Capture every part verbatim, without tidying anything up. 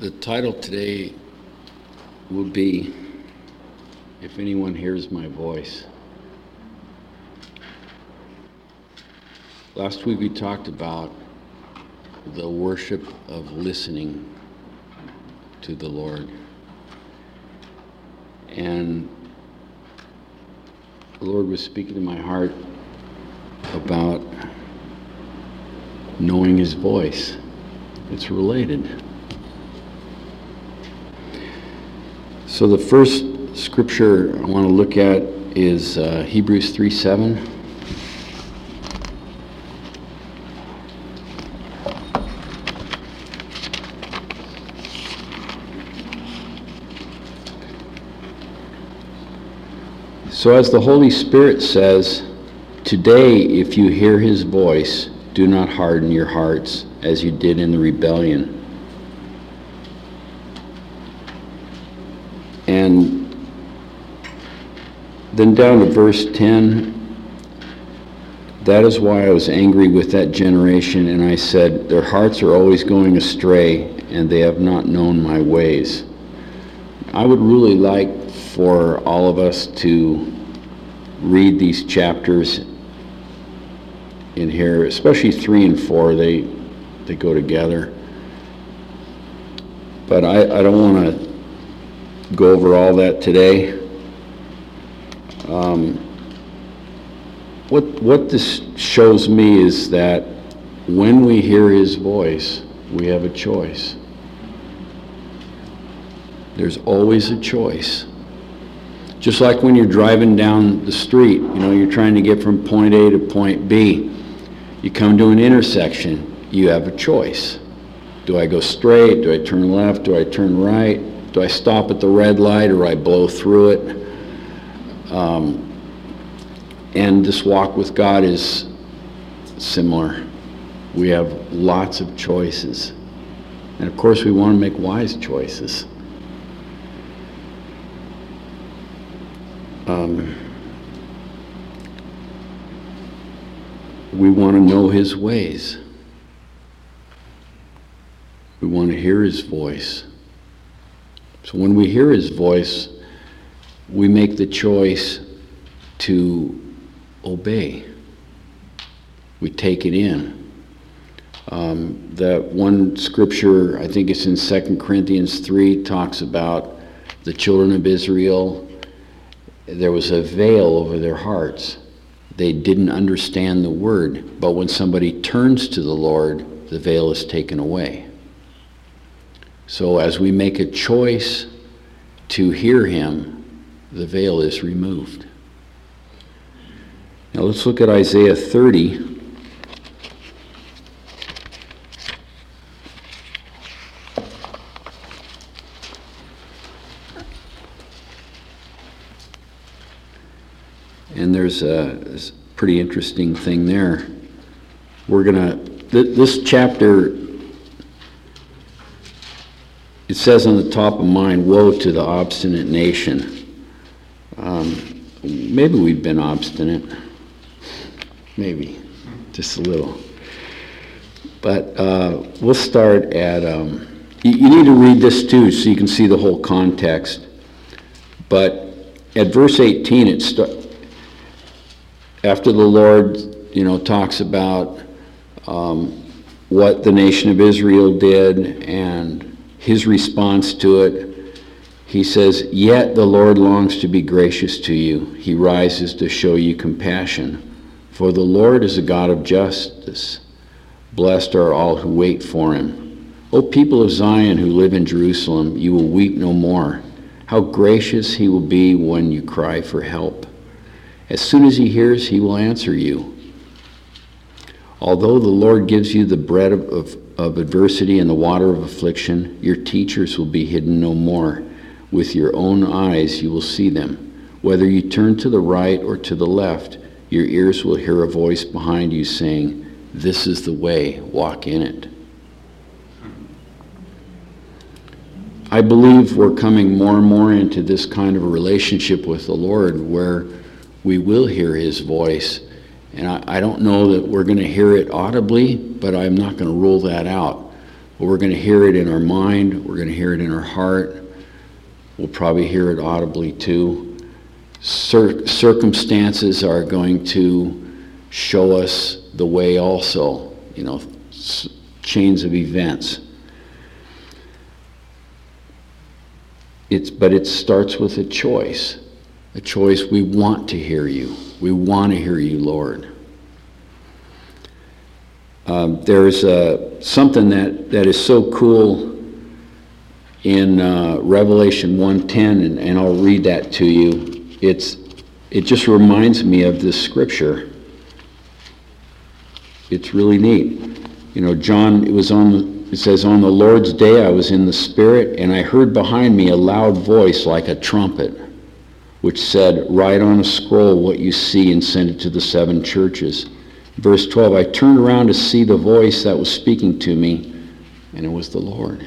The title today will be, If Anyone Hears My Voice. Last week we talked about the worship of listening to the Lord. And the Lord was speaking to my heart about knowing His voice. It's related. So the first scripture I want to look at is uh, Hebrews three seven. So as the Holy Spirit says, today if you hear His voice, do not harden your hearts as you did in the rebellion. And then down to verse ten, that is why I was angry with that generation, and I said, their hearts are always going astray, and they have not known my ways. I would really like for all of us to read these chapters in here, especially three and four, they they go together. But I, I don't want to go over all that today. Um, what what this shows me is that when we hear His voice, we have a choice. There's always a choice. Just like when you're driving down the street, you know, you're trying to get from point A to point B. You come to an intersection, you have a choice. Do I go straight? Do I turn left? Do I turn right? Do I stop at the red light or I blow through it? Um, and this walk with God is similar. We have lots of choices. And of course we want to make wise choices. Um, we want to know His ways. We want to hear His voice. So when we hear His voice, we make the choice to obey. We take it in. Um, that one scripture, I think it's in Second Corinthians three, talks about the children of Israel. There was a veil over their hearts. They didn't understand the word, but when somebody turns to the Lord, the veil is taken away. So as we make a choice to hear Him, the veil is removed. Now let's look at Isaiah thirty. And there's a, a pretty interesting thing there. We're going to, th- this chapter, it says on the top of mine, woe to the obstinate nation. Um, maybe we've been obstinate. Maybe, just a little. But uh, we'll start at, um, you, you need to read this too so you can see the whole context. But at verse eighteen, it starts, after the Lord, you know, talks about um, what the nation of Israel did and His response to it, He says, yet the Lord longs to be gracious to you. He rises to show you compassion. For the Lord is a God of justice. Blessed are all who wait for Him. O people of Zion who live in Jerusalem, you will weep no more. How gracious He will be when you cry for help. As soon as He hears, He will answer you. Although the Lord gives you the bread of, of, of adversity and the water of affliction, your teachers will be hidden no more. With your own eyes you will see them. Whether you turn to the right or to the left, your ears will hear a voice behind you saying, this is the way, walk in it. I believe we're coming more and more into this kind of a relationship with the Lord where we will hear His voice. And I, I don't know that we're going to hear it audibly, but I'm not going to rule that out. But we're going to hear it in our mind. We're going to hear it in our heart. We'll probably hear it audibly too. Cir- circumstances are going to show us the way also, you know, s- chains of events. It's, but it starts with a choice. A choice. We want to hear you. We want to hear you, Lord. Um, there's uh, something that, that is so cool in uh, Revelation one ten, and, and I'll read that to you. It's it just reminds me of this scripture. It's really neat. You know, John, it was on. It says, "On the Lord's day I was in the Spirit, and I heard behind me a loud voice like a trumpet, which said, 'Write on a scroll what you see and send it to the seven churches.'" Verse twelve, "I turned around to see the voice that was speaking to me, and it was the Lord."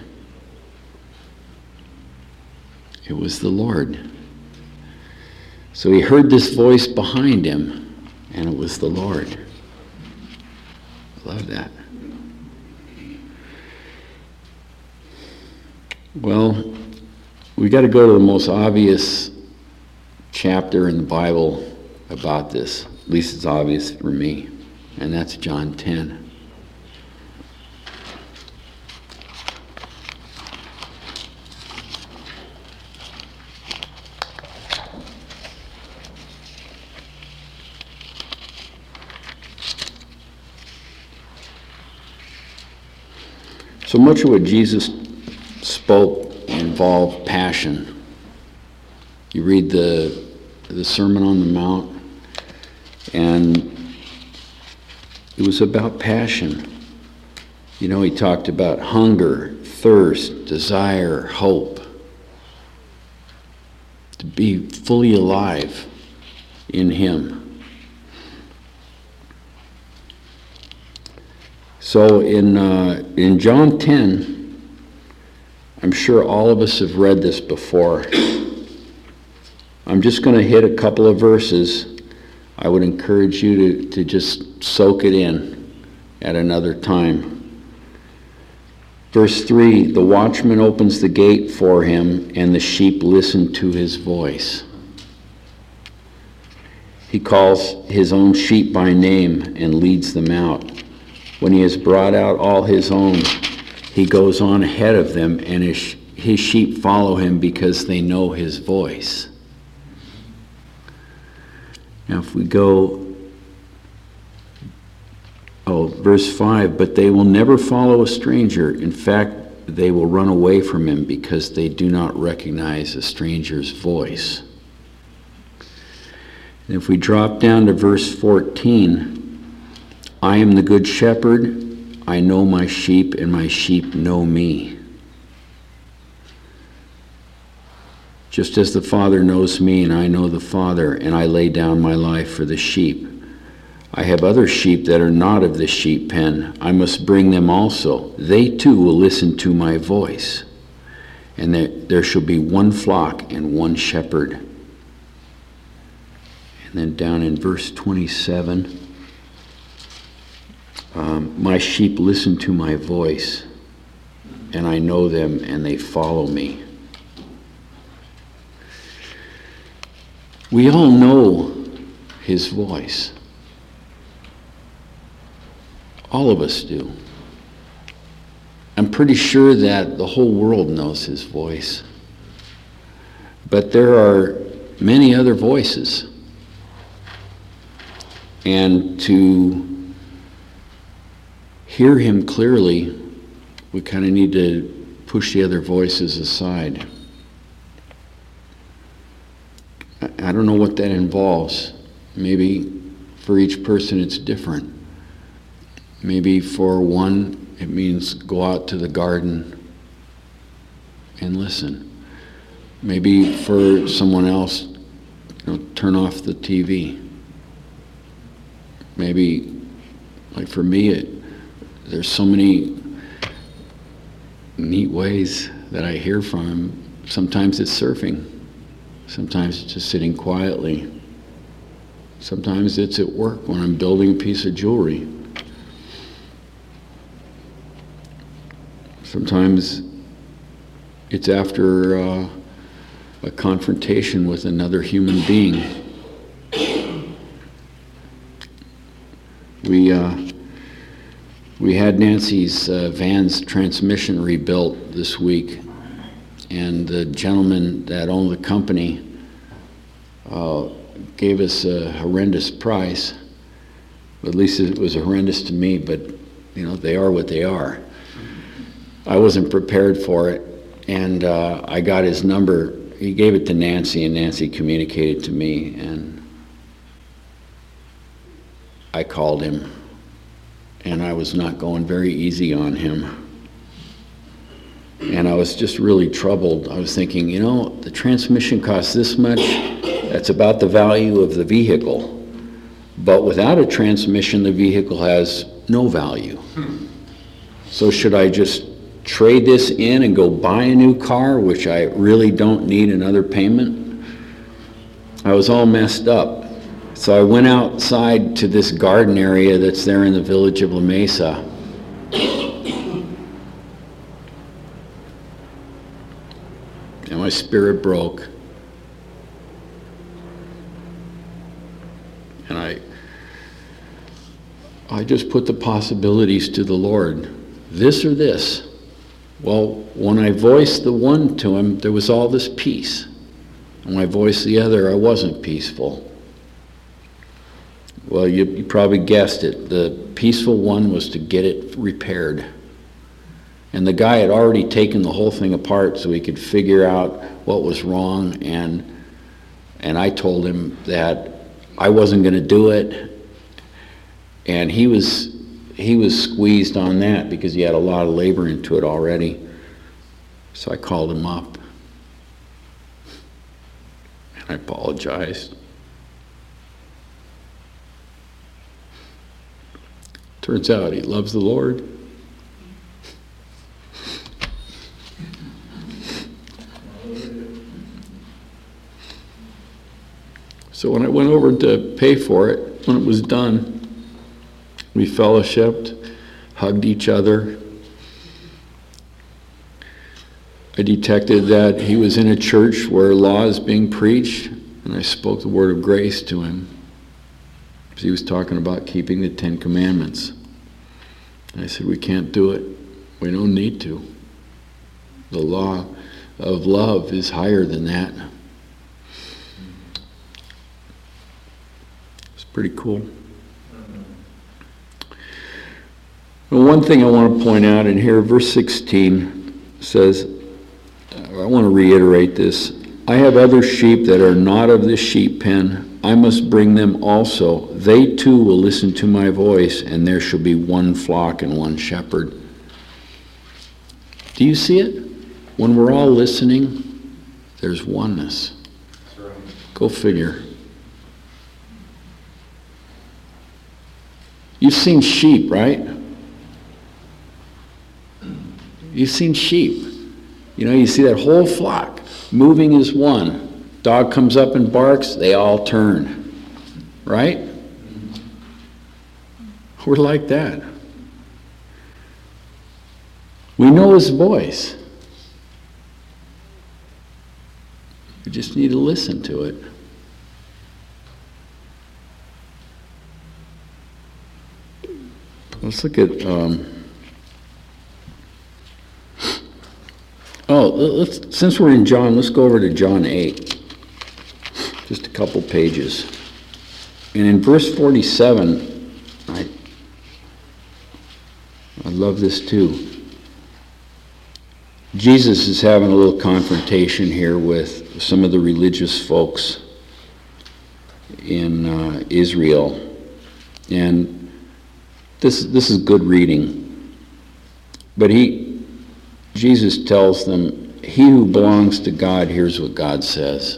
It was the Lord. So he heard this voice behind him, and it was the Lord. I love that. Well, we got to go to the most obvious chapter in the Bible about this. At least it's obvious for me. And that's John ten. So much of what Jesus spoke involved passion. You read the the Sermon on the Mount, and it was about passion. You know, he talked about hunger, thirst, desire, hope. To be fully alive in him. So in uh, in John ten, I'm sure all of us have read this before. I'm just going to hit a couple of verses. I would encourage you to, to just soak it in at another time. Verse three, "The watchman opens the gate for him, and the sheep listen to his voice. He calls his own sheep by name and leads them out. When he has brought out all his own, he goes on ahead of them, and his, his sheep follow him because they know his voice." Now if we go, oh, verse five, "But they will never follow a stranger. In fact, they will run away from him because they do not recognize a stranger's voice." And if we drop down to verse fourteen, "I am the good shepherd. I know my sheep, and my sheep know me. Just as the Father knows me, and I know the Father, and I lay down my life for the sheep. I have other sheep that are not of the sheep pen. I must bring them also. They too will listen to my voice. And there, there shall be one flock and one shepherd." And then down in verse twenty-seven, um, "My sheep listen to my voice, and I know them, and they follow me." We all know his voice. All of us do. I'm pretty sure that the whole world knows his voice. But there are many other voices. And to hear him clearly, we kind of need to push the other voices aside. I don't know what that involves. Maybe for each person it's different. Maybe for one it means go out to the garden and listen. Maybe for someone else, you know, turn off the T V. Maybe, like for me, it, there's so many neat ways that I hear from him. Sometimes it's surfing. Sometimes it's just sitting quietly. Sometimes it's at work when I'm building a piece of jewelry. Sometimes it's after uh, a confrontation with another human being. We uh, we had Nancy's uh, van's transmission rebuilt this week, and the gentleman that owned the company uh, gave us a horrendous price. At least it was horrendous to me, but you know, they are what they are. I wasn't prepared for it, and uh, I got his number. He gave it to Nancy, and Nancy communicated to me, and I called him, and I was not going very easy on him. And I was just really troubled. I was thinking, you know, the transmission costs this much. That's about the value of the vehicle. But without a transmission, the vehicle has no value. So should I just trade this in and go buy a new car, which I really don't need another payment? I was all messed up. So I went outside to this garden area that's there in the village of La Mesa. And my spirit broke. And I I just put the possibilities to the Lord. This or this. Well, when I voiced the one to him, there was all this peace. When I voiced the other, I wasn't peaceful. Well, you, you probably guessed it. The peaceful one was to get it repaired. And the guy had already taken the whole thing apart so he could figure out what was wrong. And, and I told him that I wasn't going to do it. And he was he was squeezed on that because he had a lot of labor into it already. So I called him up. And I apologized. Turns out he loves the Lord. So when I went over to pay for it, when it was done, we fellowshipped, hugged each other. I detected that he was in a church where law is being preached, and I spoke the word of grace to him. He was talking about keeping the Ten Commandments. And I said, we can't do it. We don't need to. The law of love is higher than that. It's pretty cool. Well, one thing I want to point out in here, verse sixteen says, I want to reiterate this. I have other sheep that are not of this sheep pen. I must bring them also. They too will listen to my voice, and there shall be one flock and one shepherd. Do you see it? When we're all listening, there's oneness. That's right. Go figure. You've seen sheep, right? You've seen sheep. You know, you see that whole flock moving as one. Dog comes up and barks, they all turn. Right? We're like that. We know his voice. We just need to listen to it. Let's look at... Um, Oh, let's, since we're in John, let's go over to John eight. Just a couple pages. And in verse forty-seven, I, I love this too. Jesus is having a little confrontation here with some of the religious folks in uh, Israel. And this, this is good reading. But he... Jesus tells them, he who belongs to God hears what God says.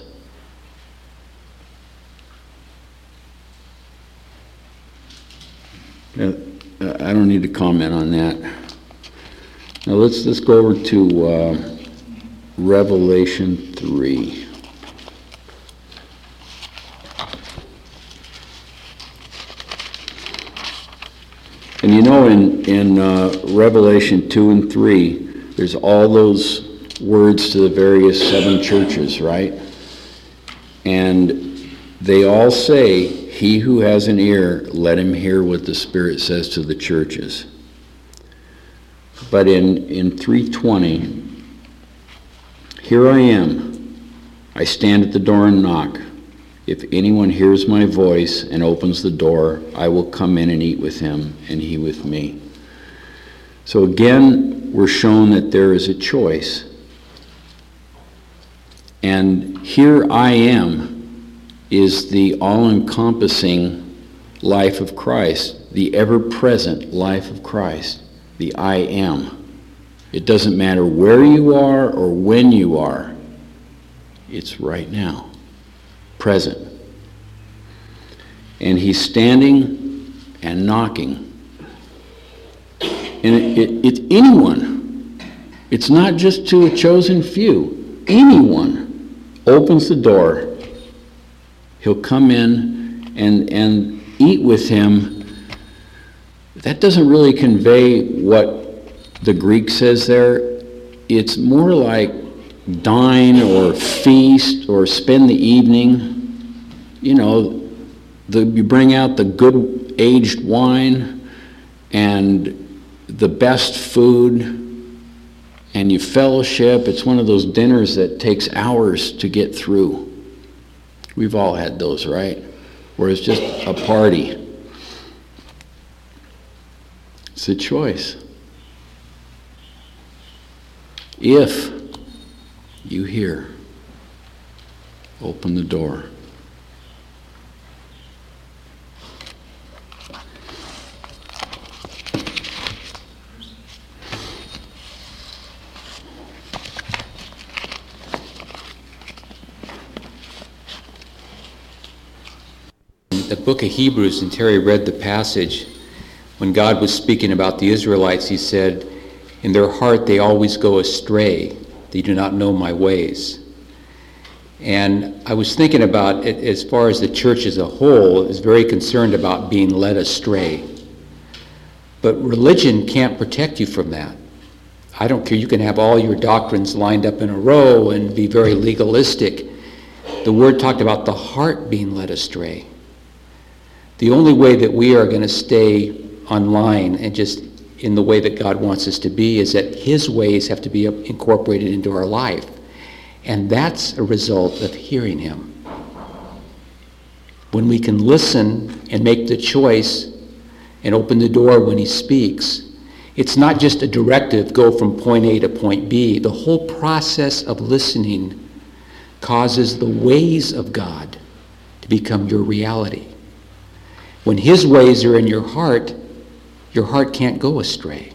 Now, I don't need to comment on that. Now let's let's go over to uh, Revelation three. And you know, in in uh, Revelation two and three, there's all those words to the various seven churches, right? And they all say, he who has an ear, let him hear what the Spirit says to the churches. But in, in three twenty, here I am. I stand at the door and knock. If anyone hears my voice and opens the door, I will come in and eat with him, and he with me. So again, we're shown that there is a choice. And here I am is the all-encompassing life of Christ, the ever-present life of Christ, the I am. It doesn't matter where you are or when you are. It's right now, present. And he's standing and knocking. And it, it, it's anyone. It's not just to a chosen few. Anyone opens the door, he'll come in and, and eat with him. That doesn't really convey what the Greek says there. It's more like dine or feast or spend the evening. You know, the, you bring out the good aged wine and the best food, and you fellowship. It's one of those dinners that takes hours to get through. We've all had those, right? Where it's just a party. It's a choice. If you hear, open the door. The book of Hebrews, and Terry read the passage, when God was speaking about the Israelites, he said, in their heart they always go astray. They do not know my ways. And I was thinking about it as far as the church as a whole is very concerned about being led astray. But religion can't protect you from that. I don't care. You can have all your doctrines lined up in a row and be very legalistic. The Word talked about the heart being led astray. The only way that we are going to stay online and just in the way that God wants us to be is that His ways have to be incorporated into our life. And that's a result of hearing Him. When we can listen and make the choice and open the door when He speaks, it's not just a directive, go from point A to point B. The whole process of listening causes the ways of God to become your reality. When His ways are in your heart, your heart can't go astray.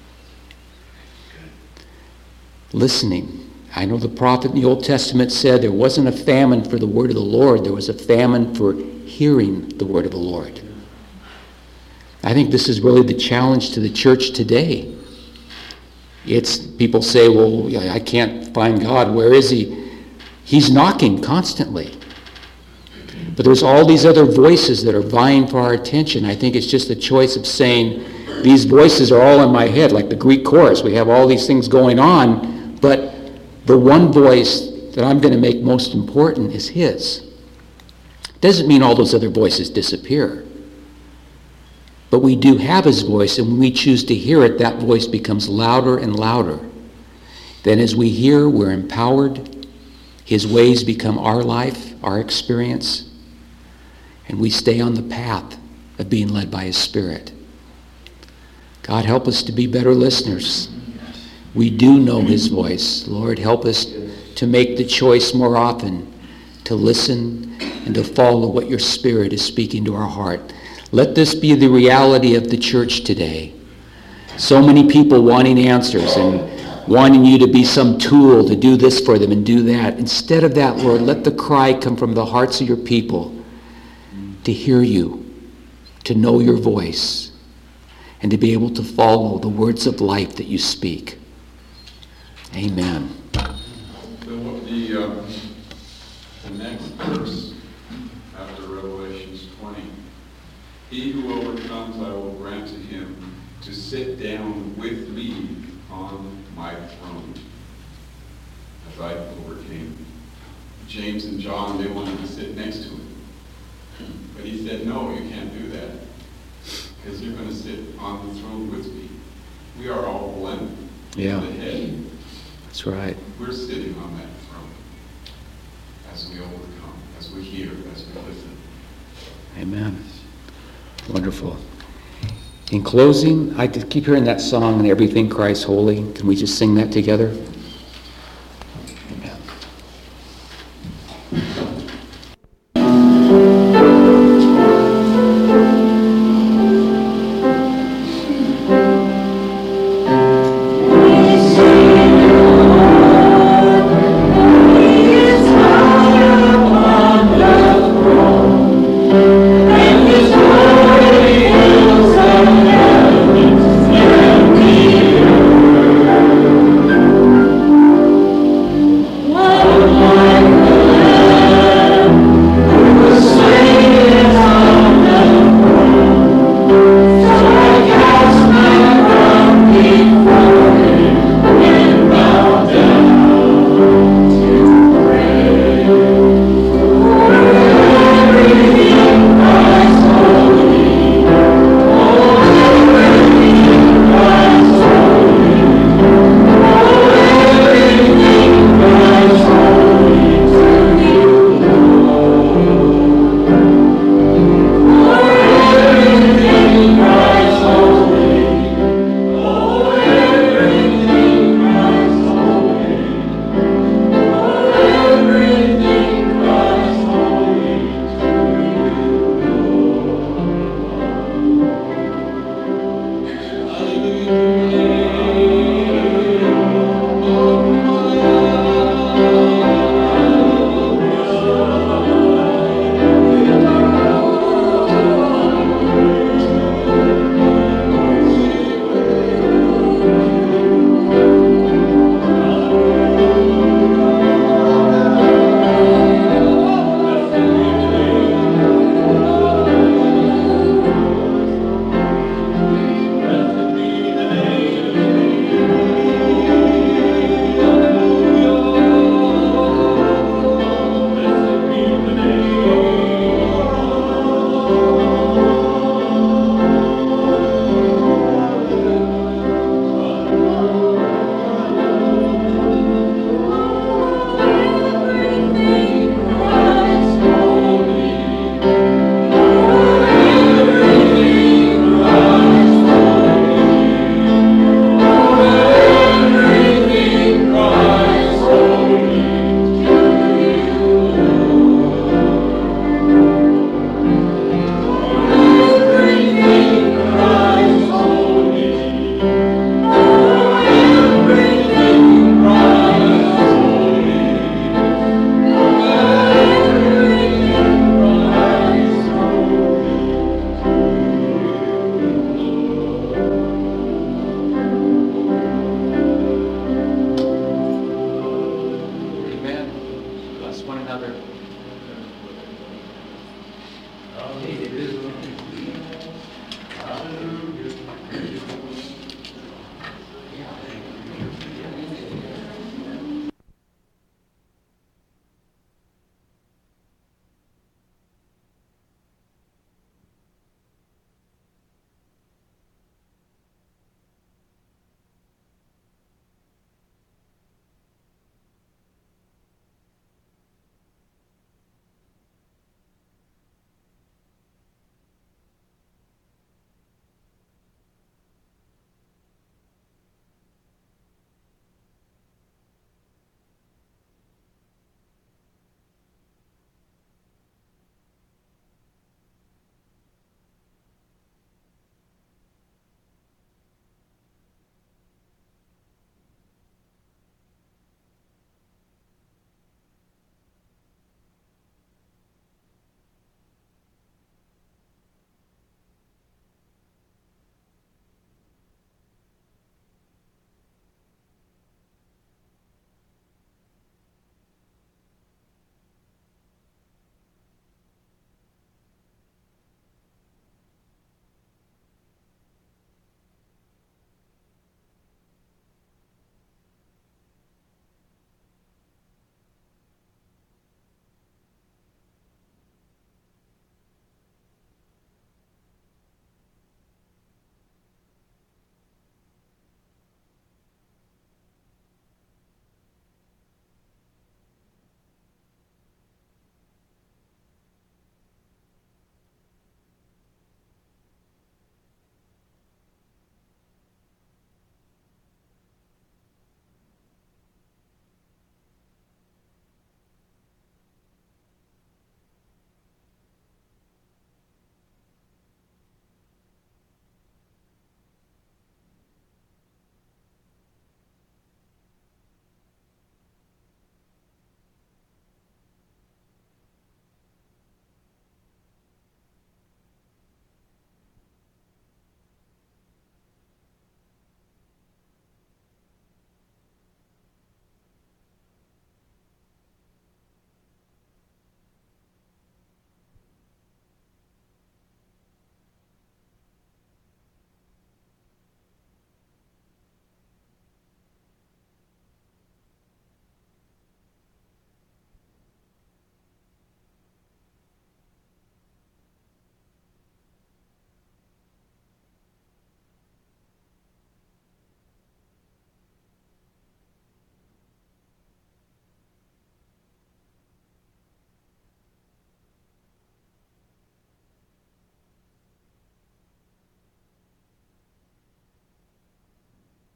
Listening. I know the prophet in the Old Testament said there wasn't a famine for the word of the Lord. There was a famine for hearing the word of the Lord. I think this is really the challenge to the church today. It's people say, well, I can't find God. Where is He? He's knocking constantly. But there's all these other voices that are vying for our attention. I think it's just a choice of saying, these voices are all in my head, like the Greek chorus. We have all these things going on, but the one voice that I'm going to make most important is His. Doesn't mean all those other voices disappear. But we do have His voice, and when we choose to hear it, that voice becomes louder and louder. Then as we hear, we're empowered. His ways become our life, our experience. And we stay on the path of being led by His Spirit. God, help us to be better listeners. We do know His voice. Lord, help us to make the choice more often to listen and to follow what Your Spirit is speaking to our heart. Let this be the reality of the church today. So many people wanting answers and wanting You to be some tool to do this for them and do that. Instead of that, Lord, let the cry come from the hearts of Your people to hear You, to know Your voice, and to be able to follow the words of life that You speak. Amen. So what the, uh, the next verse after Revelations twenty, he who overcomes I will grant to him to sit down with me on my throne as I overcame. James and John, they wanted to sit next to him. But he said, no, you can't do that, because you're going to sit on the throne with me. We are all one. Yeah. The head. That's right. We're sitting on that throne as we overcome, as we hear, as we listen. Amen. Wonderful. In closing, I keep hearing that song, "And Everything Christ Holy." Can we just sing that together?